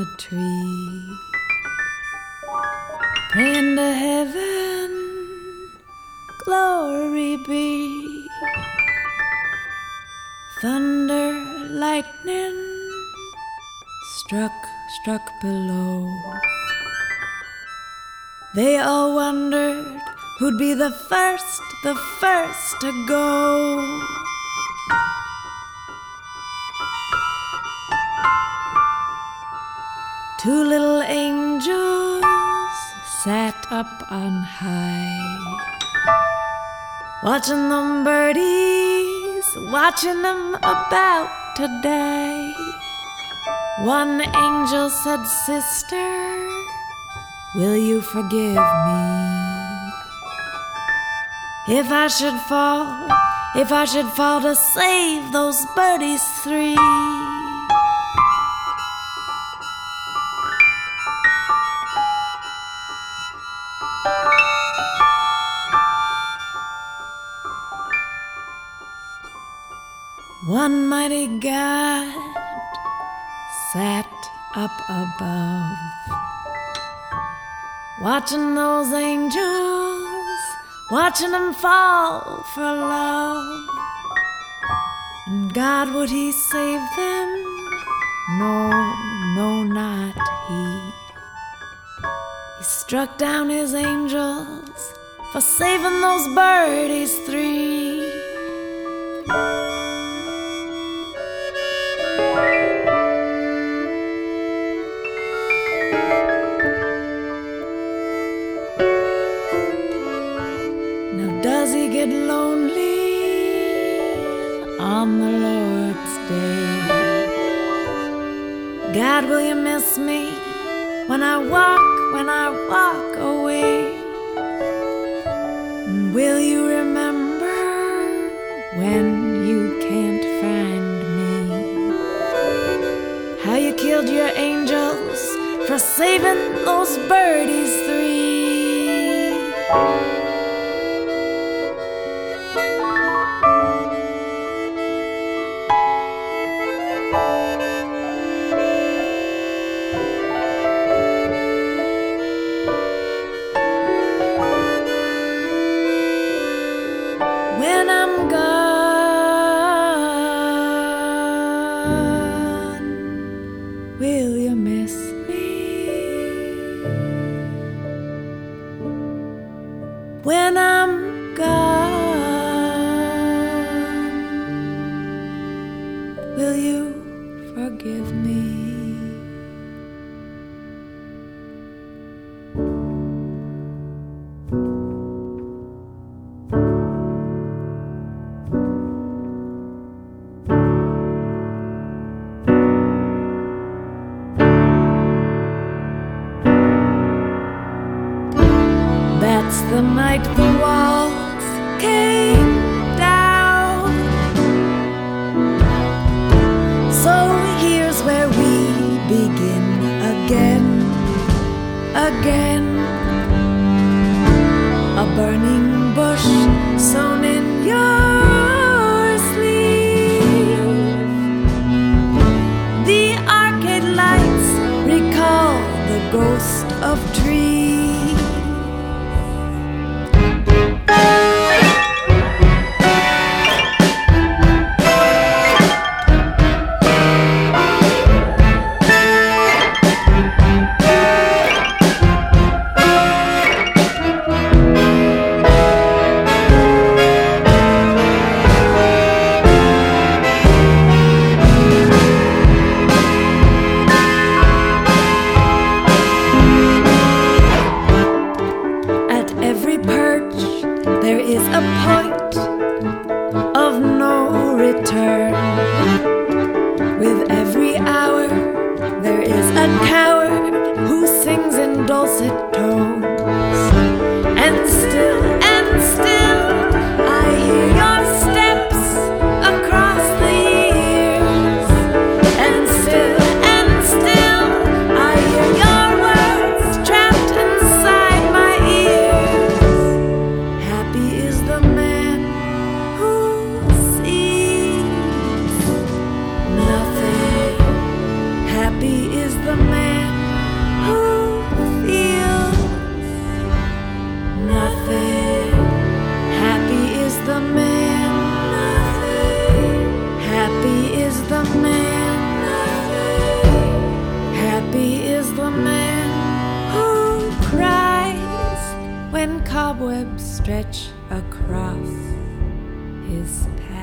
a tree, praying to heaven, glory be. Thunder, lightning, struck below. They all wondered who'd be the first to go. Two little angels sat up on high, watching them birdies, watching them about to die. One angel said, "Sister, will you forgive me if I should fall to save those birdies three?" One mighty God sat up above, watching those angels, watching them fall for love. And God, would he save them? No, not he. He struck down his angels for saving those birdies three. Does he get lonely on the Lord's Day? God, will you miss me when I walk away? And will you remember when you can't find me how you killed your angels for saving those birdies three? When I'm gone, will you miss me? When I'm gone, will you forgive me? That's the night the walls came down. So here's where we begin again. A burning bush sewn in your sleeve. The arcade lights recall the ghost of trees. stretch across his path.